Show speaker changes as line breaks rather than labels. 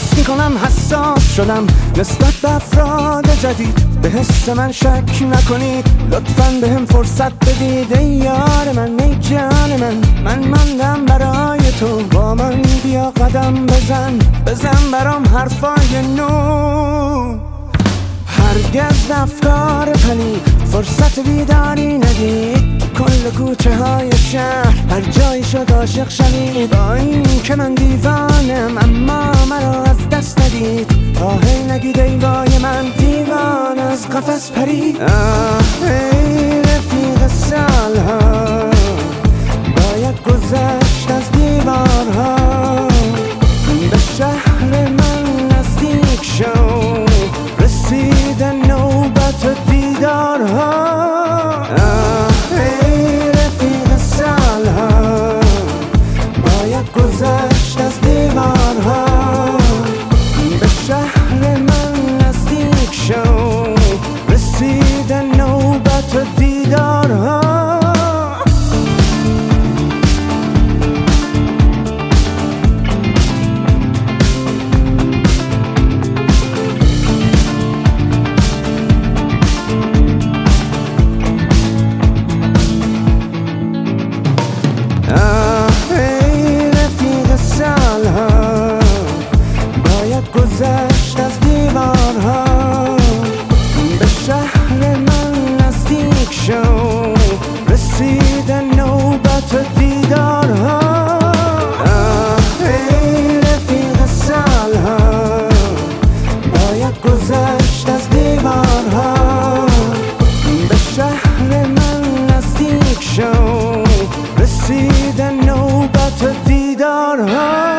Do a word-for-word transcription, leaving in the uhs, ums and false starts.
حس میکنم حساس شدم نسبت به افراد جدید، به حس من شک نکنید، لطفاً به هم فرصت بدید. ای یار من، ای جان من، من ماندم برای تو، با من بیا قدم بزن، بزن برام حرفای نو. هرگز افکار پلید فرصت بیداری ندید، کل کوچه های شهر هر جایی شد عاشق شوید. با این که من دیوانم اما مرا از دست ندید، تا هی نگید ای وای من دیوان از قفس پرید. آه ای رفیق سالها، باید گذشت از دیوارها، به شهر من نزدیک شو، رسیده نوبت دیدارها. گذشت از دیوارها، به شهر من نزدیک شو، رسیده نوبت دیدارها. گذشت از دیوارها، به شهر من نزدیک شو، رسیده نوبت دیدارها. ای رفیق سالها، باید گذشت از دیوارها، به شهر من نزدیک شو، رسیده نوبت دیدارها.